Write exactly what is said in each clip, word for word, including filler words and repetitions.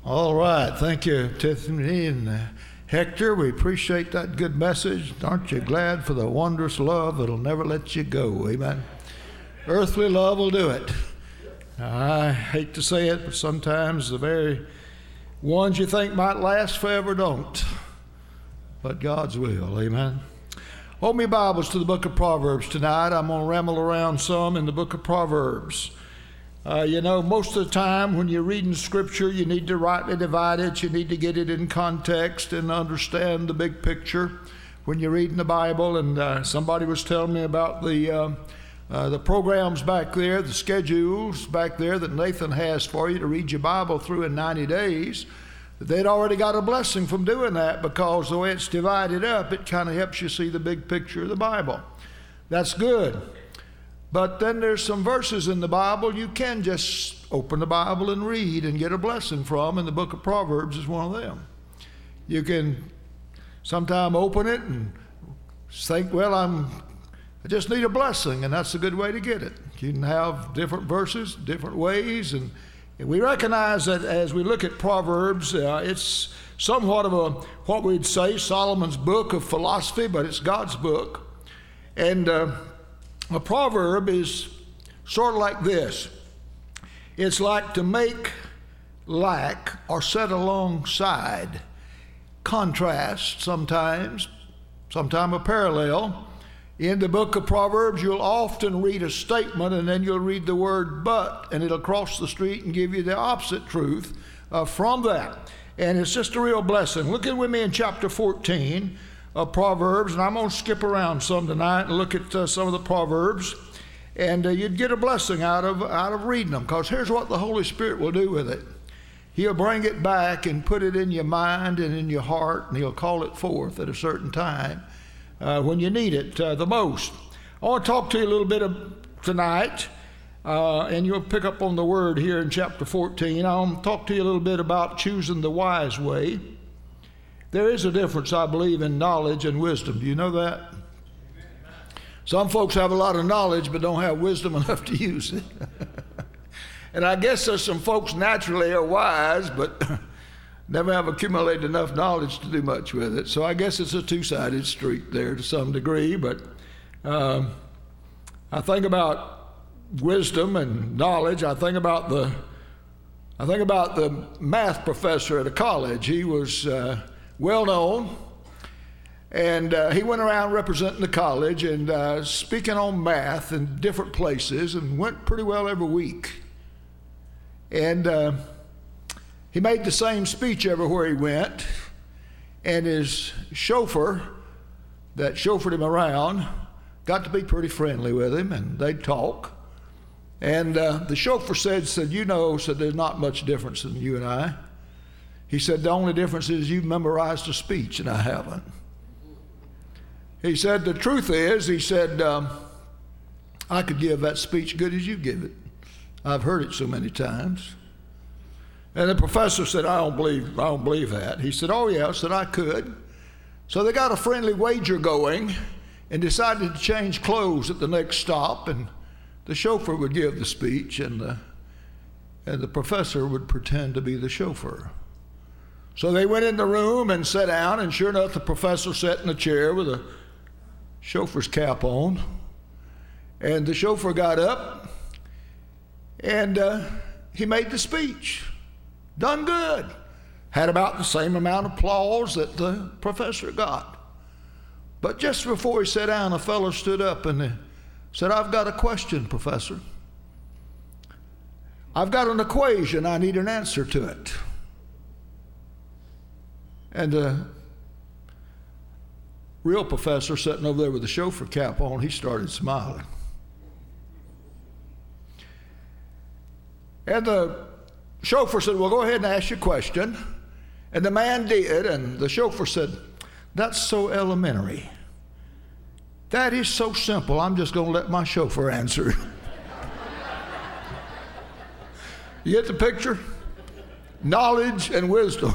All right. Thank you, Tiffany and uh, Hector. We appreciate that good message. Aren't you glad for the wondrous love that'll never let you go? Amen. Earthly love will do it. I hate to say it, but sometimes the very ones you think might last forever don't. But God's will. Amen. Open your Bibles to the book of Proverbs tonight. I'm going to ramble around some in the book of Proverbs. Uh, you know, most of the time when you're reading Scripture, you need to rightly divide it. You need to get it in context and understand the big picture when you're reading the Bible. And uh, somebody was telling me about the uh, uh, the programs back there, the schedules back there that Nathan has for you to read your Bible through in ninety days. They'd already got a blessing from doing that because the way it's divided up, it kind of helps you see the big picture of the Bible. That's good. But then there's some verses in the Bible you can just open the Bible and read and get a blessing from, and the book of Proverbs is one of them. You can sometime open it and think, well, I'm, I just need a blessing, and that's a good way to get it. You can have different verses, different ways, and, and we recognize that as we look at Proverbs, uh, it's somewhat of a, what we'd say, Solomon's book of philosophy, but it's God's book. And uh, a proverb is sort of like this. It's like to make like or set alongside, contrast sometimes, sometimes a parallel. In the book of Proverbs, you'll often read a statement and then you'll read the word but, and it'll cross the street and give you the opposite truth uh, from that. And it's just a real blessing. Look at with me in chapter fourteen. Of Proverbs, and I'm going to skip around some tonight and look at uh, some of the Proverbs, and uh, you'd get a blessing out of out of reading them, because here's what the Holy Spirit will do with it. He'll bring it back and put it in your mind and in your heart, and He'll call it forth at a certain time uh, when you need it uh, the most. I want to talk to you a little bit of, tonight, uh, and you'll pick up on the word here in chapter fourteen. I want to talk to you a little bit about choosing the wise way. There is a difference, I believe, in knowledge and wisdom. Do you know that? Some folks have a lot of knowledge but don't have wisdom enough to use it. And I guess there's some folks naturally are wise but never have accumulated enough knowledge to do much with it. So I guess it's a two-sided street there to some degree. But um, I think about wisdom and knowledge. I think about the I think about the math professor at a college. He was Uh, well known, and uh, he went around representing the college and uh, speaking on math in different places, and went pretty well every week. And uh, he made the same speech everywhere he went, and his chauffeur that chauffeured him around got to be pretty friendly with him, and they'd talk. And uh, the chauffeur said, said, you know, said there's not much difference in you and I. He said, the only difference is you've memorized a speech and I haven't. He said, the truth is, he said, um, I could give that speech good as you give it. I've heard it so many times. And the professor said, I don't believe, I don't believe that. He said, oh yeah, I said I could. So they got a friendly wager going and decided to change clothes at the next stop, and the chauffeur would give the speech and the, and the professor would pretend to be the chauffeur. So they went in the room and sat down, and sure enough, the professor sat in a chair with a chauffeur's cap on. And the chauffeur got up, and uh, he made the speech. Done good. Had about the same amount of applause that the professor got. But just before he sat down, a fellow stood up and said, I've got a question, Professor. I've got an equation. I need an answer to it. And the real professor sitting over there with the chauffeur cap on, he started smiling. And the chauffeur said, well, go ahead and ask your question. And the man did, and the chauffeur said, that's so elementary. That is so simple, I'm just going to let my chauffeur answer. You get the picture? Knowledge and wisdom.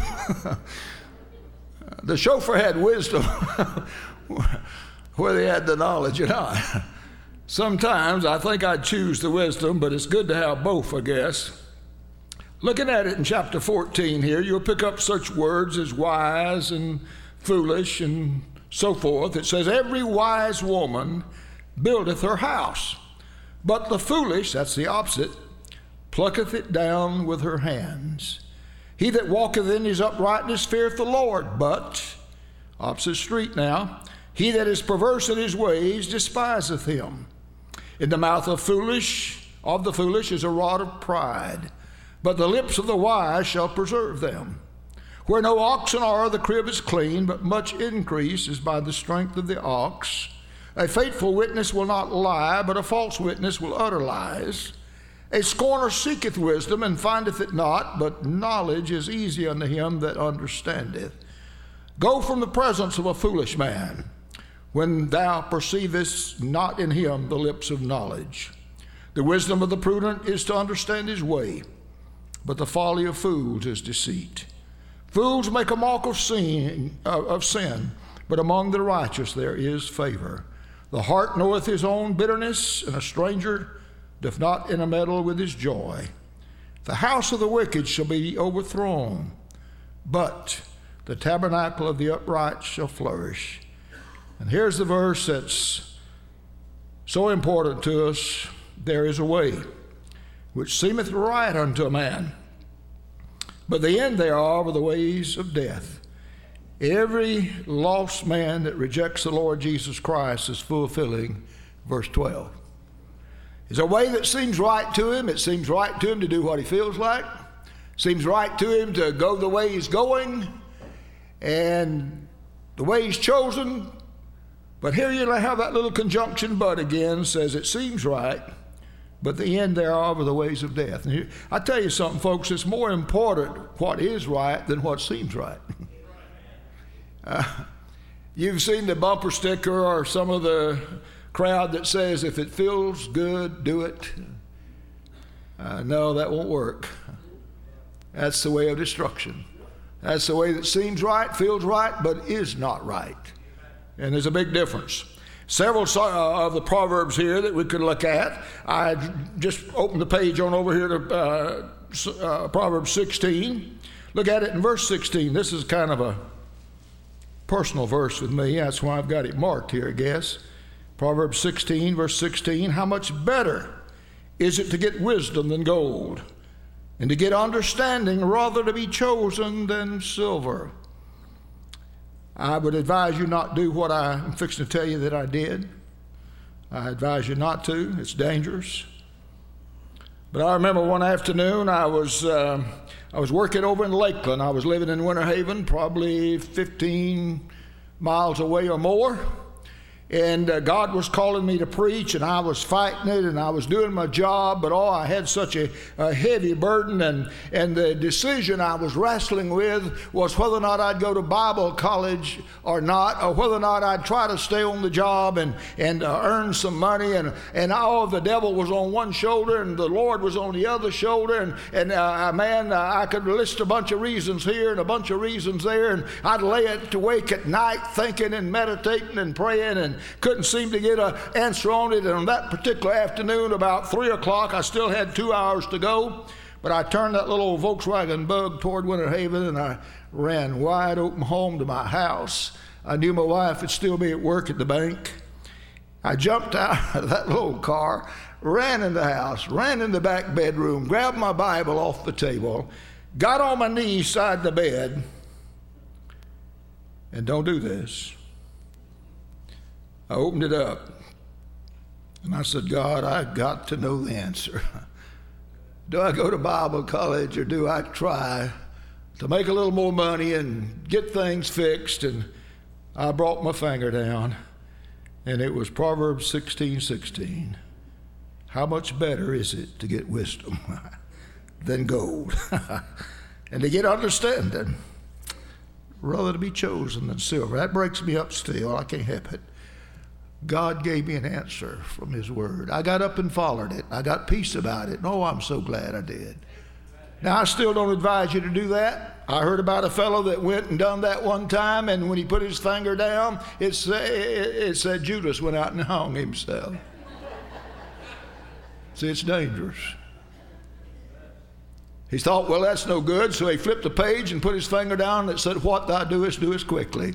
The chauffeur had wisdom where they had the knowledge, you know. Sometimes I think I'd choose the wisdom, but it's good to have both, I guess. Looking at it in chapter fourteen here, you'll pick up such words as wise and foolish and so forth. It says, every wise woman buildeth her house, but the foolish, that's the opposite, plucketh it down with her hands. He that walketh in his uprightness feareth the Lord, but, opposite street now, he that is perverse in his ways despiseth him. In the mouth of foolish, of the foolish is a rod of pride, but the lips of the wise shall preserve them. Where no oxen are, the crib is clean, but much increase is by the strength of the ox. A faithful witness will not lie, but a false witness will utter lies. A scorner seeketh wisdom, and findeth it not, but knowledge is easy unto him that understandeth. Go from the presence of a foolish man, when thou perceivest not in him the lips of knowledge. The wisdom of the prudent is to understand his way, but the folly of fools is deceit. Fools make a mock of sin, uh, of sin, but among the righteous there is favor. The heart knoweth his own bitterness, and a stranger doth not intermeddle with his joy. The house of the wicked shall be overthrown, but the tabernacle of the upright shall flourish. And here's the verse that's so important to us. There is a way which seemeth right unto a man, but the end thereof are the ways of death. Every lost man that rejects the Lord Jesus Christ is fulfilling verse twelve. There's a way that seems right to him. It seems right to him to do what he feels like. Seems right to him to go the way he's going and the way he's chosen. But here you have that little conjunction but again, says it seems right, but the end thereof are the ways of death. And here, I tell you something, folks, it's more important what is right than what seems right. uh, you've seen the bumper sticker or some of the crowd that says, if it feels good, do it. Uh, no, that won't work. That's the way of destruction. That's the way that seems right, feels right, but is not right. And there's a big difference. Several of the Proverbs here that we could look at. I just opened the page on over here to uh, uh, Proverbs sixteen. Look at it in verse sixteen. This is kind of a personal verse with me. That's why I've got it marked here, I guess. Proverbs sixteen, verse sixteen. How much better is it to get wisdom than gold, and to get understanding rather to be chosen than silver? I would advise you not do what I'm fixing to tell you that I did. I advise you not to. It's dangerous. But I remember one afternoon I was uh, I was working over in Lakeland. I was living in Winter Haven, probably fifteen miles away or more. And uh, God was calling me to preach, and I was fighting it, and I was doing my job, but oh, I had such a, a heavy burden, and, and the decision I was wrestling with was whether or not I'd go to Bible college or not, or whether or not I'd try to stay on the job and, and uh, earn some money, and, and oh, the devil was on one shoulder, and the Lord was on the other shoulder, and, and uh, man, uh, I could list a bunch of reasons here and a bunch of reasons there, and I'd lay it awake at night thinking and meditating and praying, and couldn't seem to get an answer on it. And on that particular afternoon, about three o'clock, I still had two hours to go, but I turned that little Volkswagen Bug toward Winter Haven, and I ran wide open home to my house. I knew my wife would still be at work at the bank. I jumped out of that little car, ran in the house, ran in the back bedroom, grabbed my Bible off the table, got on my knees side the bed, and don't do this. I opened it up, and I said, God, I've got to know the answer. Do I go to Bible college, or do I try to make a little more money and get things fixed? And I brought my finger down, and it was Proverbs sixteen sixteen. How much better is it to get wisdom than gold, and to get understanding rather to be chosen than silver? That breaks me up still. I can't help it. God gave me an answer from His Word. I got up and followed it. I got peace about it. Oh, I'm so glad I did. Now, I still don't advise you to do that. I heard about a fellow that went and done that one time, and when he put his finger down, it said, it said Judas went out and hung himself. See, it's dangerous. He thought, well, that's no good, so he flipped the page and put his finger down and said, what thou doest, doest quickly.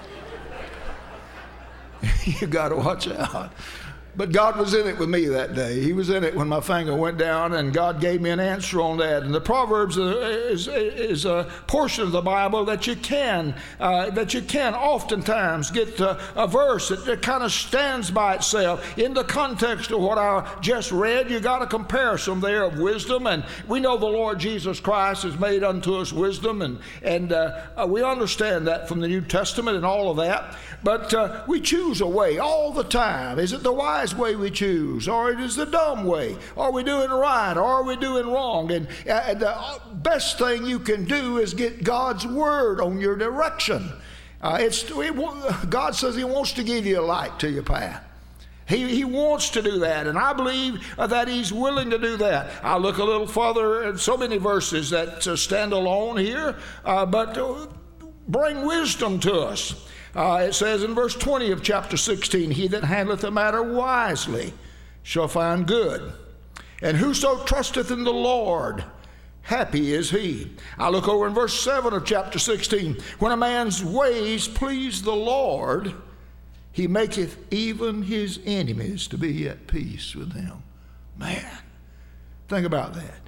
You got to watch out. But God was in it with me that day. He was in it when my finger went down, and God gave me an answer on that. And the Proverbs is, is a portion of the Bible that you can uh, that you can oftentimes get uh, a verse that, that kind of stands by itself in the context of what I just read. You got a comparison there of wisdom, and we know the Lord Jesus Christ has made unto us wisdom, and and uh, uh, we understand that from the New Testament and all of that. But uh, we choose a way all the time. Is it the wise way we choose, or it is the dumb way? Are we doing right, or are we doing wrong? And uh, the best thing you can do is get God's word on your direction. Uh, it's it, God says He wants to give you a light to your path. He, he wants to do that, and I believe uh, that He's willing to do that. I look a little further at so many verses that uh, stand alone here, uh, but uh, bring wisdom to us. Uh, it says in verse twenty of chapter sixteen, he that handleth a matter wisely shall find good. And whoso trusteth in the Lord, happy is he. I look over in verse seven of chapter sixteen. When a man's ways please the Lord, he maketh even his enemies to be at peace with him. Man, think about that.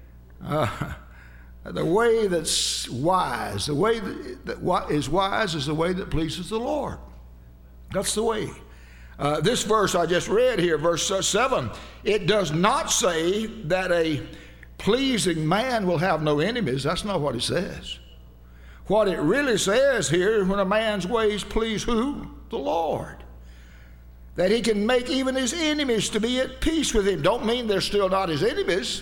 Uh, The way that's wise, the way that, that is wise is the way that pleases the Lord. That's the way. Uh, this verse I just read here, verse seven, it does not say that a pleasing man will have no enemies. That's not what it says. What it really says here, when a man's ways please who? The Lord. That he can make even his enemies to be at peace with him. Don't mean they're still not his enemies,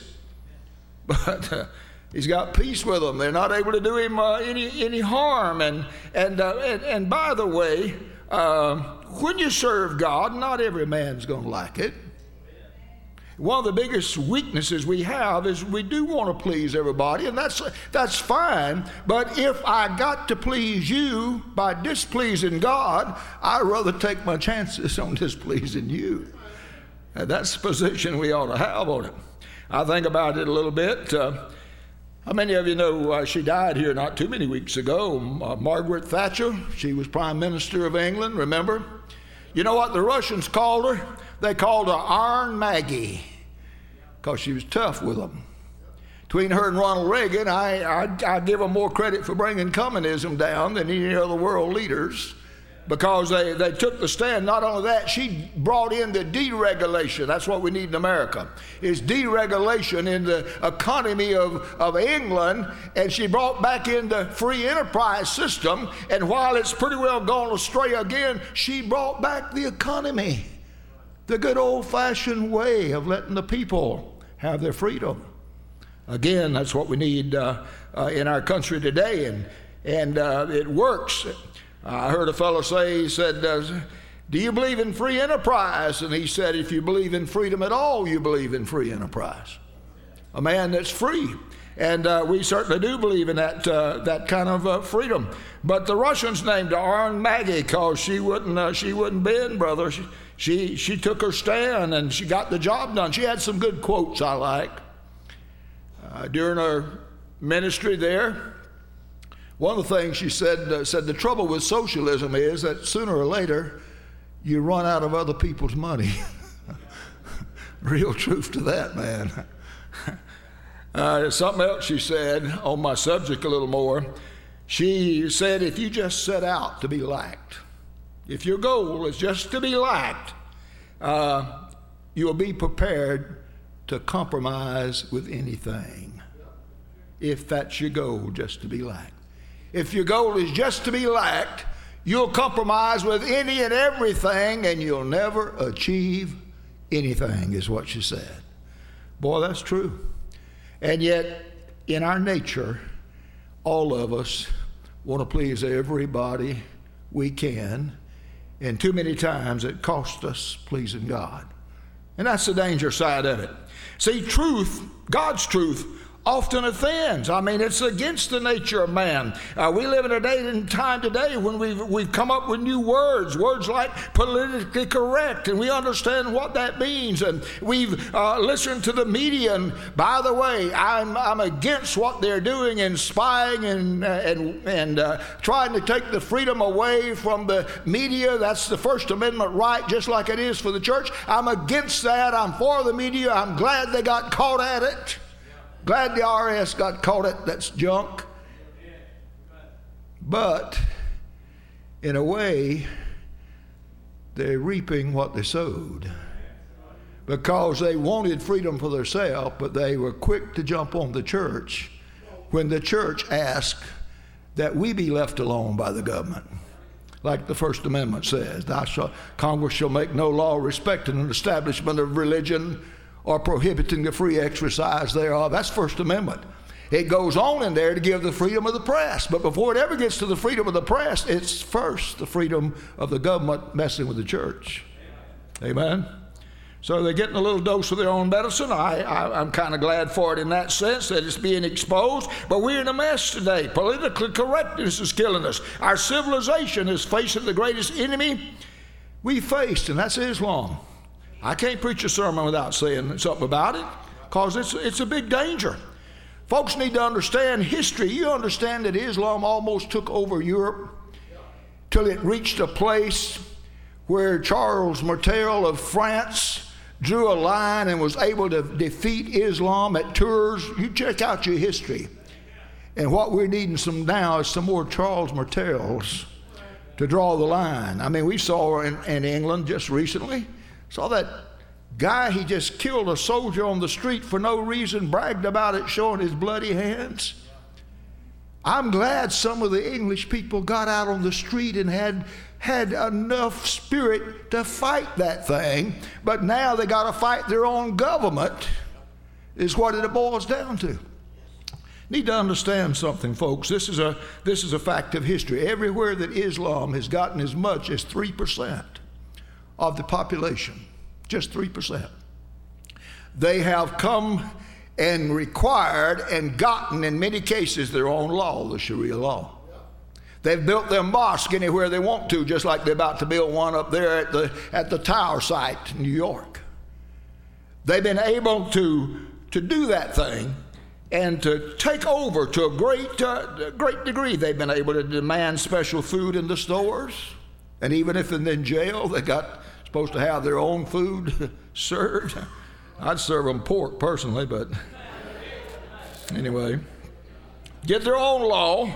but uh, He's got peace with them. They're not able to do him uh, any any harm. And and, uh, and and by the way, uh, when you serve God, not every man's going to like it. One of the biggest weaknesses we have is we do want to please everybody, and that's that's fine. But if I got to please you by displeasing God, I'd rather take my chances on displeasing you. And that's the position we ought to have on it. I think about it a little bit. Uh, How many of you know uh, she died here not too many weeks ago? Uh, Margaret Thatcher. She was Prime Minister of England, remember? You know what the Russians called her? They called her Iron Maggie because she was tough with them. Between her and Ronald Reagan, I, I, I give them more credit for bringing communism down than any other world leaders, because they, they took the stand. Not only that, she brought in the deregulation. That's what we need in America, is deregulation in the economy of, of England, and she brought back in the free enterprise system, and while it's pretty well gone astray again, she brought back the economy, the good old-fashioned way of letting the people have their freedom. Again, that's what we need uh, uh, in our country today, and, and uh, it works. I heard a fellow say, he said, uh, do you believe in free enterprise? And he said, if you believe in freedom at all, you believe in free enterprise. A man that's free. And uh, we certainly do believe in that uh, that kind of uh, freedom. But the Russians named her Iron Maggie because she wouldn't uh, she wouldn't bend, brother. She, she she took her stand and she got the job done. She had some good quotes I like uh, during her ministry there. One of the things she said, uh, said the trouble with socialism is that sooner or later you run out of other people's money. Real truth to that, man. uh, something else she said on my subject a little more. She said, if you just set out to be liked, if your goal is just to be liked, uh, you'll be prepared to compromise with anything. If that's your goal, just to be liked. If your goal is just to be liked, you'll compromise with any and everything, and you'll never achieve anything, is what she said. Boy, that's true. And yet, in our nature, all of us want to please everybody we can, and too many times it costs us pleasing God. And that's the danger side of it. See, truth, God's truth, often offends. I mean, it's against the nature of man. Uh, we live in a day and time today when we've, we've come up with new words, words like politically correct, and we understand what that means. And we've uh, listened to the media. And by the way, I'm, I'm against what they're doing in spying and, uh, and, and uh, trying to take the freedom away from the media. That's the First Amendment right, just like it is for the church. I'm against that. I'm for the media. I'm glad they got caught at it. Glad the I R S got caught at that's junk. But in a way, they're reaping what they sowed, because they wanted freedom for themselves, but they were quick to jump on the church when the church asked that we be left alone by the government. Like the First Amendment says, Thou shall, Congress shall make no law respecting an establishment of religion or prohibiting the free exercise thereof. That's First Amendment. It goes on in there to give the freedom of the press. But before it ever gets to the freedom of the press, it's first the freedom of the government messing with the church. Amen? So they're getting a little dose of their own medicine. I, I, I'm kind of glad for it in that sense, that it's being exposed. But we're in a mess today. Political correctness is killing us. Our civilization is facing the greatest enemy we faced, and that's Islam. I can't preach a sermon without saying something about it, because it's, it's a big danger. Folks need to understand history. You understand that Islam almost took over Europe till it reached a place where Charles Martel of France drew a line and was able to defeat Islam at Tours. You check out your history. And what we're needing some now is some more Charles Martels to draw the line. I mean, we saw in, in England just recently, saw that guy, he just killed a soldier on the street for no reason, bragged about it, showing his bloody hands. I'm glad some of the English people got out on the street and had had enough spirit to fight that thing, but now they got to fight their own government, is what it boils down to. Need to understand something, folks. This is a this is a fact of history. Everywhere that Islam has gotten as much as three percent of the population, just three percent, they have come and required and gotten, in many cases, their own law, the Sharia law. They've built their mosque anywhere they want to, just like they're about to build one up there at the at the Tower site in New York. They've been able to to do that thing and to take over to a great uh, great degree. They've been able to demand special food in the stores, and even if in jail they got supposed to have their own food served. I'd serve them pork personally, but anyway, get their own law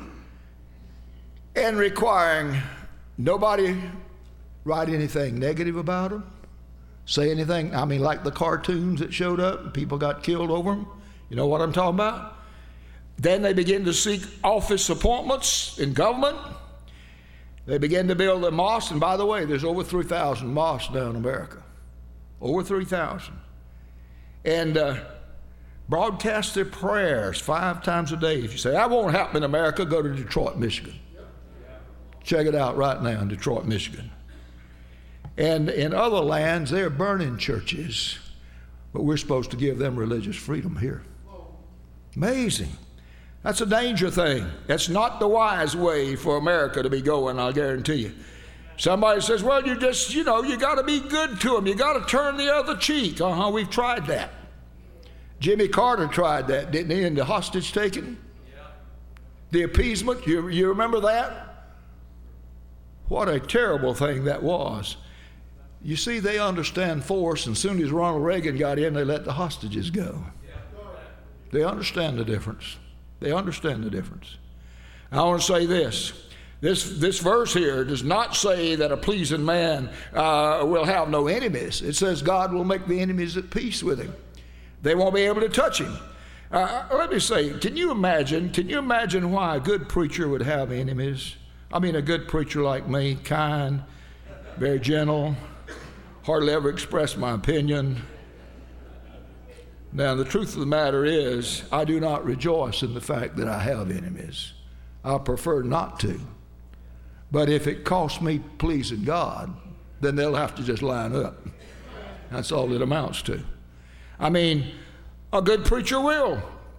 and requiring nobody write anything negative about them, say anything. I mean, like the cartoons that showed up and people got killed over them. You know what I'm talking about? Then they begin to seek office appointments in government. They begin to build a mosque, and by the way, there's over three thousand mosques now in America. Over three thousand. And uh, broadcast their prayers five times a day. If you say, that won't happen in America, go to Detroit, Michigan. Check it out right now in Detroit, Michigan. And in other lands, they're burning churches, but we're supposed to give them religious freedom here. Amazing. That's a danger thing. That's not the wise way for America to be going, I'll guarantee you. Somebody says, well, you just, you know, you got to be good to them. You got to turn the other cheek. Uh-huh, we've tried that. Jimmy Carter tried that, didn't he, in the hostage taking? Yeah. The appeasement, you, you remember that? What a terrible thing that was. You see, they understand force, and as soon as Ronald Reagan got in, they let the hostages go. They understand the difference. They understand the difference. I want to say this. This, this verse here does not say that a pleasing man uh, will have no enemies. It says God will make the enemies at peace with him. They won't be able to touch him. Uh, let me say, can you imagine, can you imagine why a good preacher would have enemies? I mean, a good preacher like me, kind, very gentle, hardly ever express my opinion. Now, the truth of the matter is, I do not rejoice in the fact that I have enemies. I prefer not to. But if it costs me pleasing God, then they'll have to just line up. That's all it amounts to. I mean, a good preacher will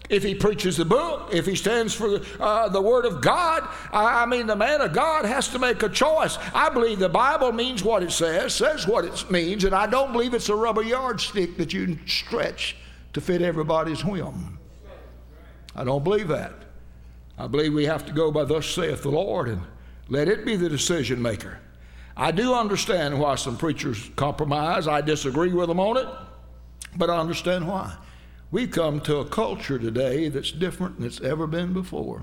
if he preaches the book, if he stands for uh, the Word of God. I, I mean, the man of God has to make a choice. I believe the Bible means what it says, says what it means, and I don't believe it's a rubber yardstick that you can stretch to fit everybody's whim. I don't believe that. I believe we have to go by thus saith the Lord and let it be the decision maker. I do understand why some preachers compromise. I disagree with them on it, but I understand why. We've come to a culture today that's different than it's ever been before.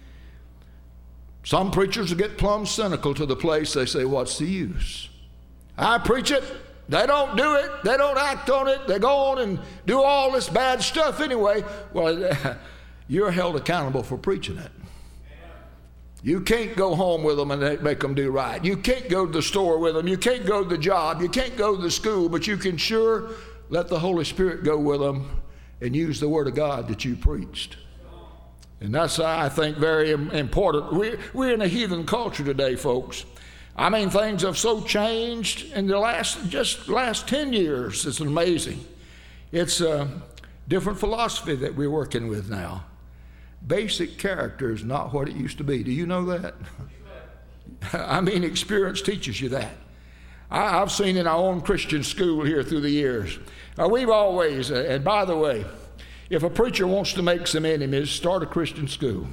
Some preachers get plumb cynical to the place they say, what's the use? I preach it. They don't do it. They don't act on it. They go on and do all this bad stuff anyway. Well, you're held accountable for preaching it. You can't go home with them and make them do right. You can't go to the store with them. You can't go to the job. You can't go to the school, but you can sure let the Holy Spirit go with them and use the Word of God that you preached. And that's, I think, very important. We're, we're in a heathen culture today, folks. I mean, things have so changed in the last, just last ten years. It's amazing. It's a different philosophy that we're working with now. Basic character is not what it used to be. Do you know that? I mean, experience teaches you that. I, I've seen in our own Christian school here through the years. Uh, we've always, uh, and by the way, if a preacher wants to make some enemies, start a Christian school.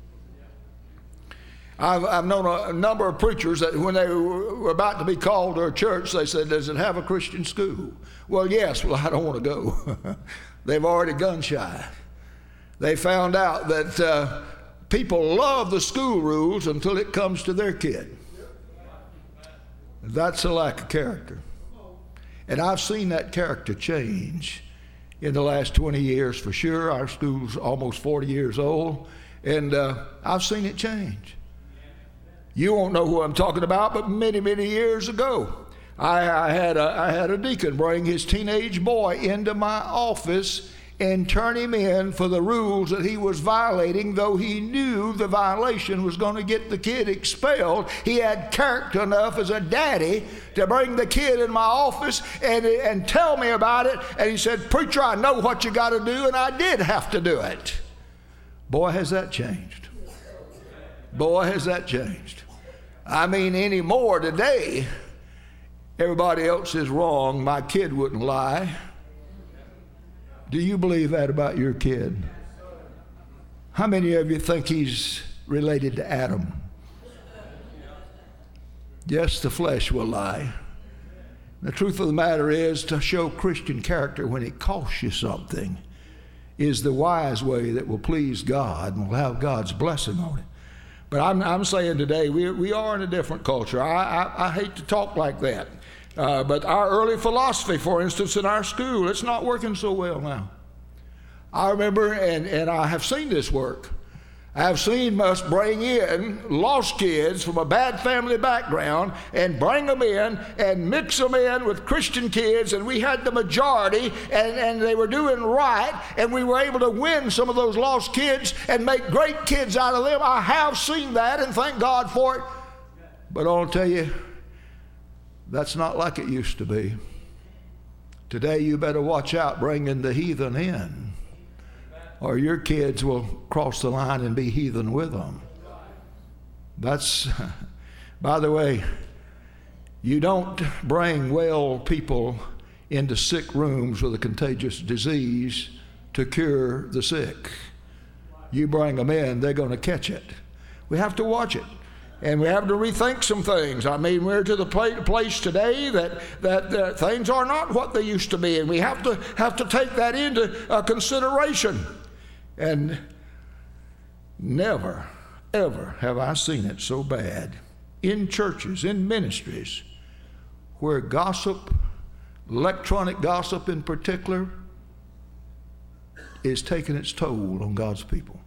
I've, I've known a, a number of preachers that when they were about to be called to a church, they said, does it have a Christian school? Well, yes. Well, I don't want to go. They've already gun shy. They found out that uh, people love the school rules until it comes to their kid. That's a lack of character. And I've seen that character change in the last twenty years for sure. Our school's almost forty years old, and uh, I've seen it change. You won't know who I'm talking about, but many, many years ago, I, I, had a, I had a deacon bring his teenage boy into my office and turn him in for the rules that he was violating, though he knew the violation was going to get the kid expelled. He had character enough as a daddy to bring the kid in my office and, and tell me about it. And he said, preacher, I know what you got to do, and I did have to do it. Boy, has that changed. Boy, has that changed. I mean, anymore today, everybody else is wrong. My kid wouldn't lie. Do you believe that about your kid? How many of you think he's related to Adam? Yes, the flesh will lie. The truth of the matter is, to show Christian character when it costs you something is the wise way that will please God and will have God's blessing on it. But I'm, I'm saying today, we, we are in a different culture. I, I, I hate to talk like that. Uh, but our early philosophy, for instance, in our school, it's not working so well now. I remember, and, and I have seen this work. I have seen us bring in lost kids from a bad family background and bring them in and mix them in with Christian kids, and we had the majority, and, and they were doing right, and we were able to win some of those lost kids and make great kids out of them. I have seen that, and thank God for it. But I'll tell you, that's not like it used to be. Today you better watch out bringing the heathen in, or your kids will cross the line and be heathen with them. That's, by the way, you don't bring well people into sick rooms with a contagious disease to cure the sick. You bring them in, they're going to catch it. We have to watch it. And we have to rethink some things. I mean, we're to the place today that, that uh, things are not what they used to be, and we have to have to take that into uh, consideration. And never, ever have I seen it so bad in churches, in ministries, where gossip, electronic gossip in particular, is taking its toll on God's people.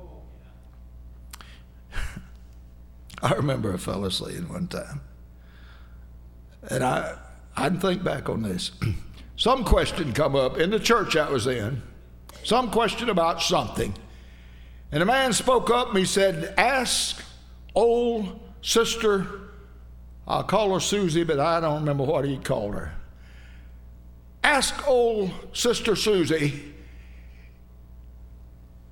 I remember a fellow saying one time, and I I didn't think back on this. Some question come up in the church I was in, some question about something. And a man spoke up and he said, ask old sister, I'll call her Susie, but I don't remember what he called her. Ask old sister Susie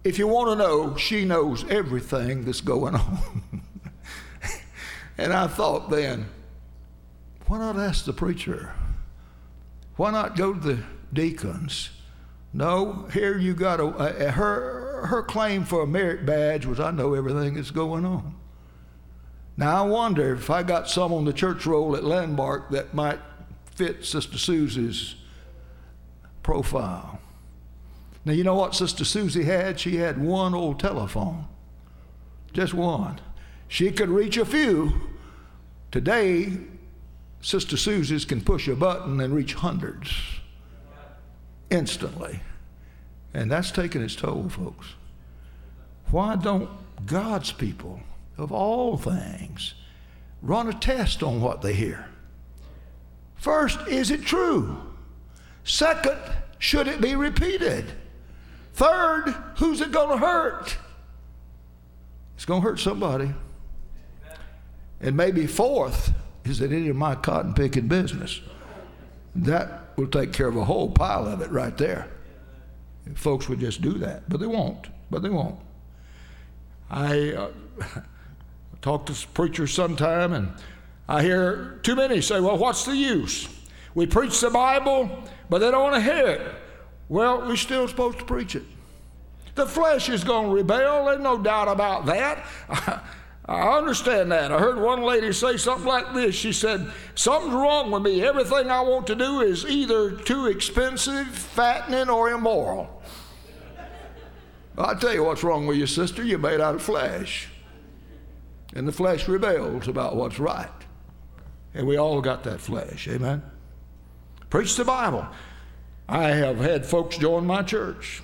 if you want to know, she knows everything that's going on. And I thought then, why not ask the preacher? Why not go to the deacons? No, here you got a, a, her, her claim for a merit badge was, I know everything that's going on. Now I wonder if I got some on the church roll at Landmark that might fit Sister Susie's profile. Now you know what Sister Susie had? She had one old telephone. Just one. She could reach a few. Today, Sister Susie's can push a button and reach hundreds instantly. And that's taking its toll, folks. Why don't God's people, of all things, run a test on what they hear? First, is it true? Second, should it be repeated? Third, who's it going to hurt? It's going to hurt somebody. And maybe fourth, is it any of my cotton picking business? That will take care of a whole pile of it right there. If folks would just do that, but they won't. But they won't. I uh, talk to preachers sometime, and I hear too many say, "Well, what's the use? We preach the Bible, but they don't want to hear it." Well, we're still supposed to preach it. The flesh is going to rebel. There's no doubt about that. I understand that. I heard one lady say something like this. She said, something's wrong with me. Everything I want to do is either too expensive, fattening, or immoral. Well, I'll tell you what's wrong with you, sister. You're made out of flesh. And the flesh rebels about what's right. And we all got that flesh. Amen? Preach the Bible. I have had folks join my church.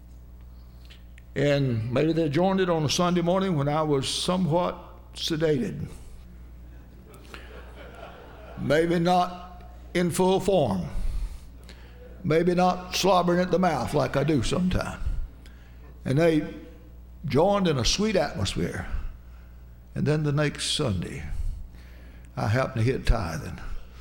And maybe they joined it on a Sunday morning when I was somewhat sedated. Maybe not in full form. Maybe not slobbering at the mouth like I do sometimes. And they joined in a sweet atmosphere. And then the next Sunday, I happened to hit tithing.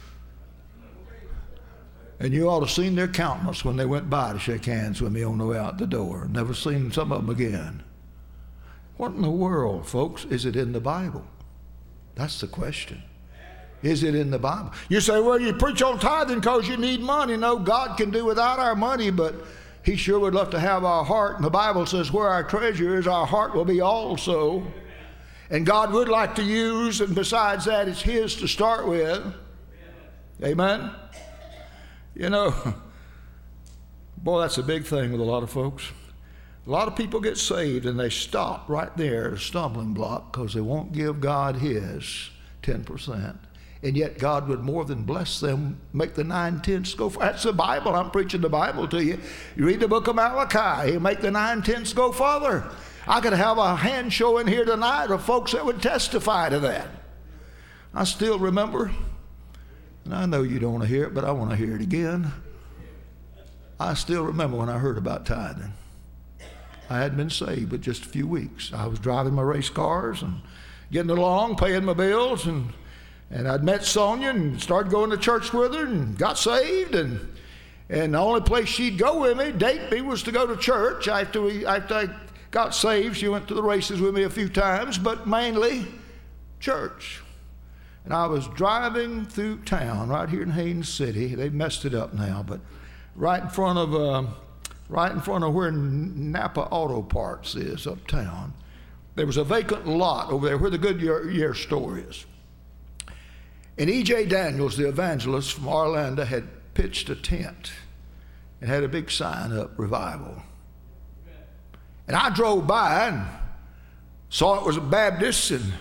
And you ought to have seen their countenance when they went by to shake hands with me on the way out the door. Never seen some of them again. What in the world, folks, is it in the Bible? That's the question. Is it in the Bible? You say, well, you preach on tithing because you need money. No, God can do without our money, but He sure would love to have our heart. And the Bible says where our treasure is, our heart will be also. And God would like to use, and besides that, it's His to start with. Amen? You know, boy, that's a big thing with a lot of folks. A lot of people get saved and they stop right there at a stumbling block because they won't give God His ten percent. And yet God would more than bless them, make the nine-tenths go far. That's the Bible. I'm preaching the Bible to you. You read the book of Malachi, He'll make the nine-tenths go farther. I could have a hand show in here tonight of folks that would testify to that. I still remember, and I know you don't want to hear it, but I want to hear it again. I still remember when I heard about tithing. I hadn't been saved but just a few weeks. I was driving my race cars and getting along, paying my bills, and and I'd met Sonia and started going to church with her and got saved. And and the only place she'd go with me, date me, was to go to church. After we after I got saved, she went to the races with me a few times, but mainly church. And I was driving through town right here in Haines City. They've messed it up now, but right in front of uh, right in front of where Napa Auto Parts is uptown, there was a vacant lot over there where the Goodyear store is. And E J Daniels, the evangelist from Orlando, had pitched a tent and had a big sign up, revival. And I drove by and saw it was a Baptist, and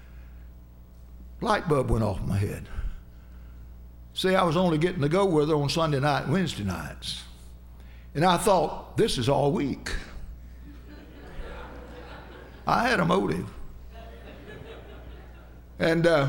light bulb went off in my head. See, I was only getting to go with her on Sunday night and Wednesday nights. And I thought, this is all week. I had a motive. And uh,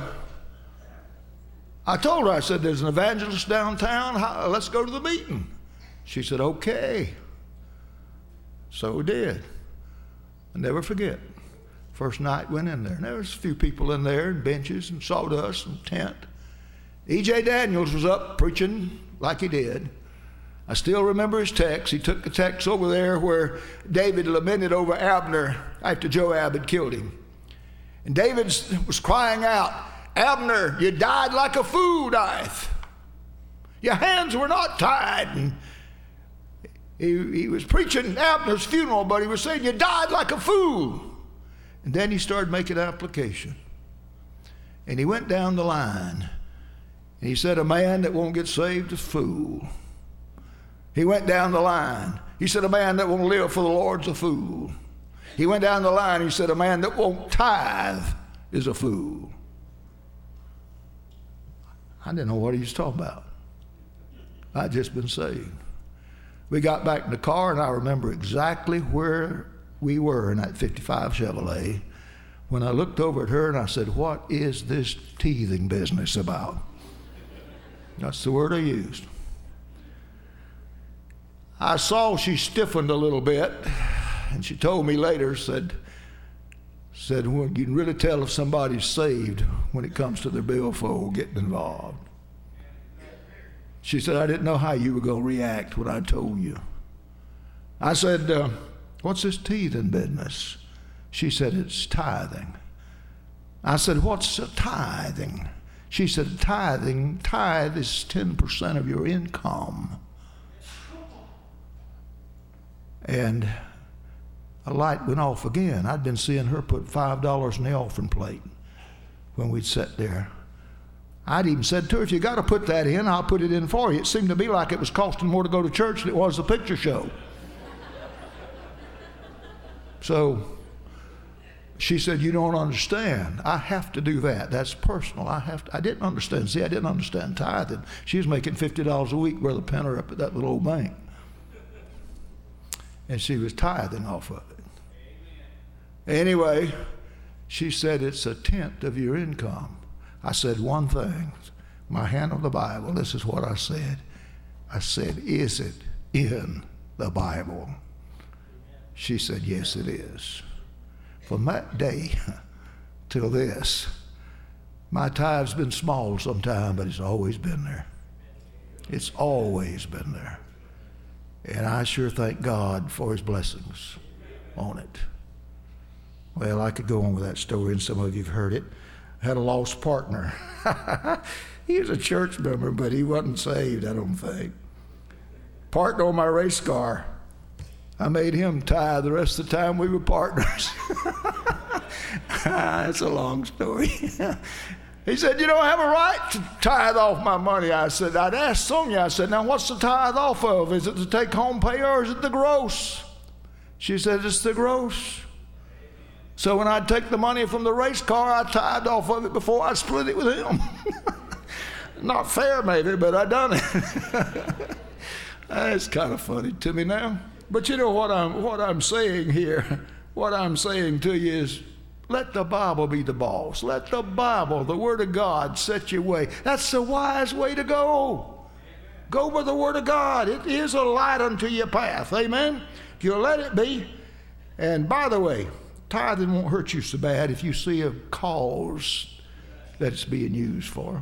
I told her, I said, there's an evangelist downtown. How, let's go to the meeting. She said, okay. So we did. I'll never forget. First night went in there, and there was a few people in there, and benches, and sawdust, and tent. E J Daniels was up preaching like he did. I still remember his text. He took the text over there where David lamented over Abner after Joab had killed him. And David was crying out, Abner, you died like a fool dieth. Your hands were not tied. And he, he was preaching Abner's funeral, but he was saying, you died like a fool. And then he started making application. And he went down the line. And he said, a man that won't get saved is a fool. He went down the line. He said, a man that won't live for the Lord's a fool. He went down the line. He said, a man that won't tithe is a fool. I didn't know what he was talking about. I'd just been saved. We got back in the car, and I remember exactly where we were in that fifty-five Chevrolet when I looked over at her and I said, what is this teething business about? That's the word I used. I saw she stiffened a little bit, and she told me later, said, said well, you can really tell if somebody's saved when it comes to their billfold getting involved. She said, I didn't know how you were going to react when I told you. I said, uh, what's this teething business? She said, it's tithing. I said, what's tithing? She said, tithing, tithe is ten percent of your income. And a light went off again. I'd been seeing her put five dollars in the offering plate when we'd sat there. I'd even said to her, if you got to put that in, I'll put it in for you. It seemed to me like it was costing more to go to church than it was the picture show. So she said, you don't understand. I have to do that. That's personal. I have to. I didn't understand. See, I didn't understand tithing. She was making fifty dollars a week, Brother Penner, up at that little old bank. And she was tithing off of it. Anyway, she said, it's a tenth of your income. I said one thing. My hand on the Bible, this is what I said. I said, is it in the Bible? She said, yes, it is. From that day till this, my tithe's been small sometime, but it's always been there. It's always been there. And I sure thank God for his blessings on it. Well, I could go on with that story, and some of you have heard it. I had a lost partner. He was a church member, but he wasn't saved, I don't think. Partner on my race car. I made him tithe the rest of the time we were partners. That's a long story. He said, you don't have a right to tithe off my money. I said, I'd asked Sonia, I said, now what's the tithe off of? Is it the take-home pay or is it the gross? She said, it's the gross. So when I'd take the money from the race car, I tithed off of it before I split it with him. Not fair maybe, but I done it. That's kind of funny to me now. But you know what I'm, what I'm saying here, what I'm saying to you is, let the Bible be the boss. Let the Bible, the Word of God, set your way. That's the wise way to go. Go by the Word of God. It is a light unto your path. Amen? If you'll let it be. And by the way, tithing won't hurt you so bad if you see a cause that it's being used for.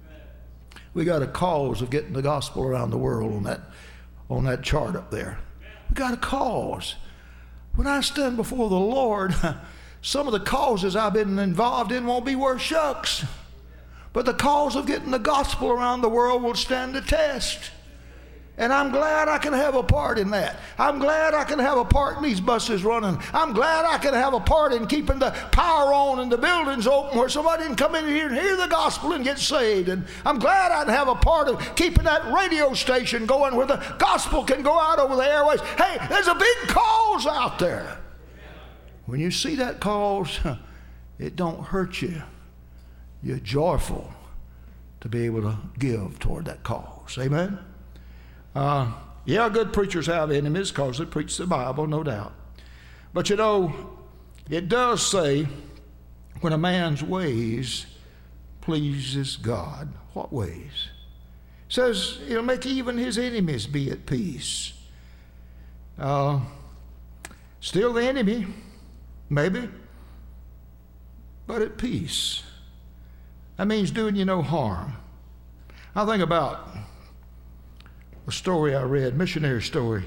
We got a cause of getting the gospel around the world on that, on that chart up there. We got a cause. When I stand before the Lord, some of the causes I've been involved in won't be worth shucks. But the cause of getting the gospel around the world will stand the test. And I'm glad I can have a part in that. I'm glad I can have a part in these buses running. I'm glad I can have a part in keeping the power on and the buildings open where somebody can come in here and hear the gospel and get saved. And I'm glad I can have a part of keeping that radio station going where the gospel can go out over the airways. Hey, there's a big cause out there. When you see that cause, it don't hurt you. You're joyful to be able to give toward that cause. Amen? Uh, yeah, good preachers have enemies because they preach the Bible, no doubt. But you know, it does say when a man's ways pleases God. What ways? It says he'll make even his enemies be at peace. Uh, still the enemy, maybe, but at peace. That means doing you no harm. I think about a story I read, missionary story,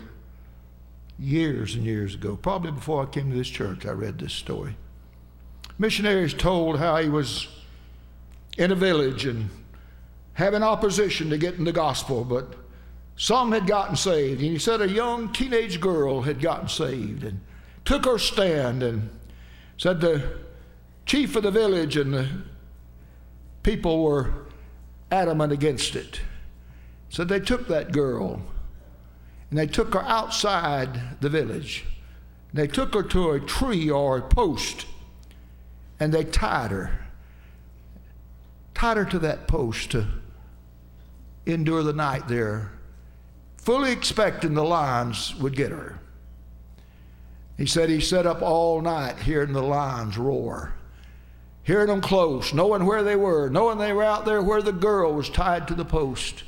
years and years ago. Probably before I came to this church, I read this story. Missionaries told how he was in a village and having opposition to getting the gospel, but some had gotten saved. And he said a young teenage girl had gotten saved and took her stand and said the chief of the village and the people were adamant against it. So they took that girl and they took her outside the village. And they took her to a tree or a post and they tied her. Tied her to that post to endure the night there, fully expecting the lions would get her. He said he sat up all night hearing the lions roar, hearing them close, knowing where they were, knowing they were out there where the girl was tied to the post.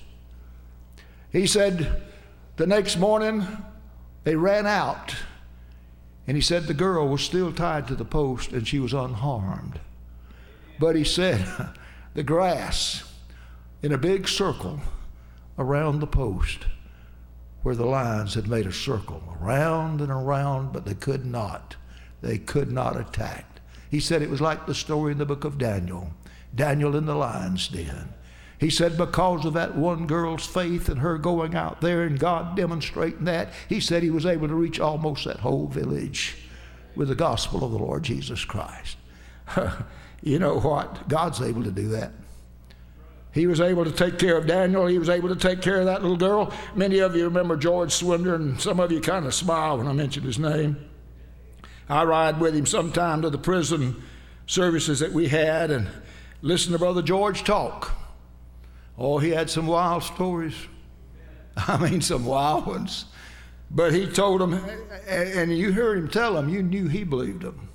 He said the next morning they ran out, and he said the girl was still tied to the post and she was unharmed. But he said the grass in a big circle around the post where the lions had made a circle, around and around, but they could not. They could not attack. He said it was like the story in the book of Daniel, Daniel in the lion's den. He said because of that one girl's faith and her going out there and God demonstrating that, he said he was able to reach almost that whole village with the gospel of the Lord Jesus Christ. You know what? God's able to do that. He was able to take care of Daniel. He was able to take care of that little girl. Many of you remember George Swindler, and some of you kind of smile when I mention his name. I ride with him sometime to the prison services that we had and listen to Brother George talk. Oh, he had some wild stories. I mean, some wild ones. But he told them, and you heard him tell them, you knew he believed them.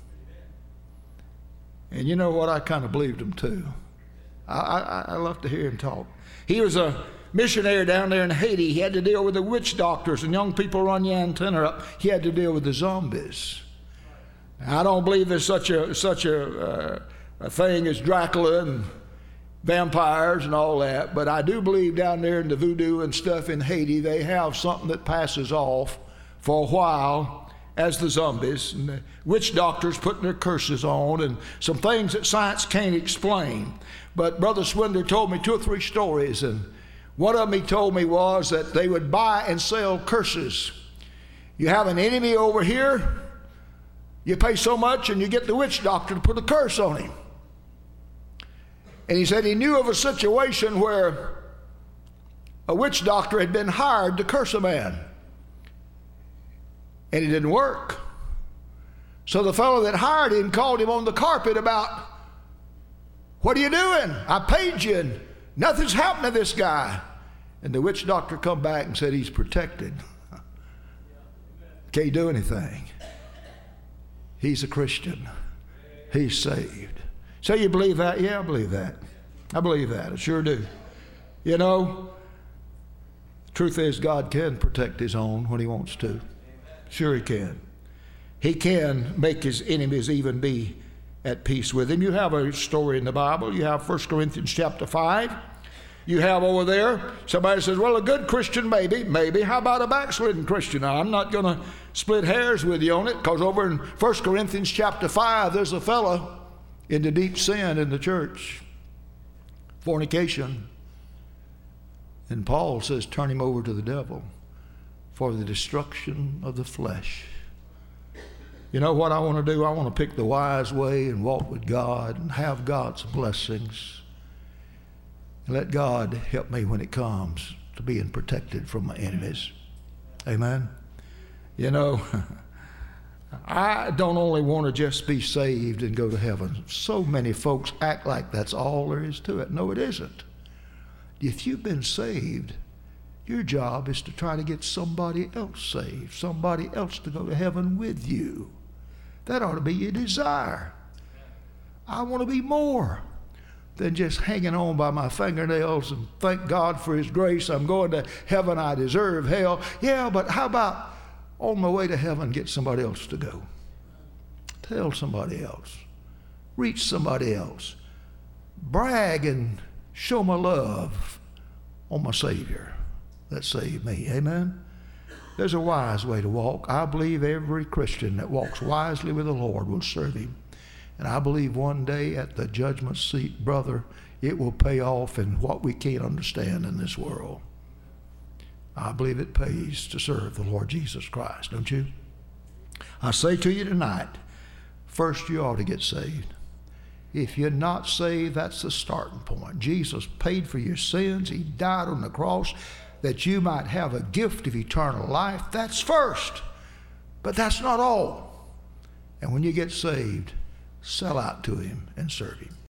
And you know what? I kind of believed him too. I, I, I love to hear him talk. He was a missionary down there in Haiti. He had to deal with the witch doctors, and young people run your antenna up. He had to deal with the zombies. Now, I don't believe there's such a such a, uh, a thing as Dracula and vampires and all that, but I do believe down there in the voodoo and stuff in Haiti, they have something that passes off for a while as the zombies, and the witch doctors putting their curses on, and some things that science can't explain. But Brother Swindler told me two or three stories, and one of them he told me was that they would buy and sell curses. You have an enemy over here, you pay so much and you get the witch doctor to put a curse on him. And he said he knew of a situation where a witch doctor had been hired to curse a man, and it didn't work. So the fellow that hired him called him on the carpet about, what are you doing? I paid you and nothing's happened to this guy. And the witch doctor come back and said he's protected. Can't do anything. He's a Christian. He's saved. So you believe that? Yeah, I believe that. I believe that. I sure do. You know, the truth is God can protect his own when he wants to. Sure he can. He can make his enemies even be at peace with him. You have a story in the Bible. You have First Corinthians chapter five. You have over there, somebody says, well, a good Christian, maybe, maybe. How about a backslidden Christian? Now, I'm not going to split hairs with you on it, because over in First Corinthians chapter five, there's a fellow into deep sin in the church, fornication. And Paul says, turn him over to the devil for the destruction of the flesh. You know what I want to do? I want to pick the wise way and walk with God and have God's blessings. And let God help me when it comes to being protected from my enemies. Amen. You know, I don't only want to just be saved and go to heaven. So many folks act like that's all there is to it. No, it isn't. If you've been saved, your job is to try to get somebody else saved, somebody else to go to heaven with you. That ought to be your desire. I want to be more than just hanging on by my fingernails and thank God for his grace. I'm going to heaven. I deserve hell. Yeah, but how about on my way to heaven, get somebody else to go? Tell somebody else. Reach somebody else. Brag and show my love on my Savior. that saved me. Amen? There's a wise way to walk. I believe every Christian that walks wisely with the Lord will serve him. And I believe one day at the judgment seat, brother, it will pay off in what we can't understand in this world. I believe it pays to serve the Lord Jesus Christ, don't you? I say to you tonight, first you ought to get saved. If you're not saved, that's the starting point. Jesus paid for your sins. He died on the cross that you might have a gift of eternal life. That's first. But that's not all. And when you get saved, sell out to him and serve him.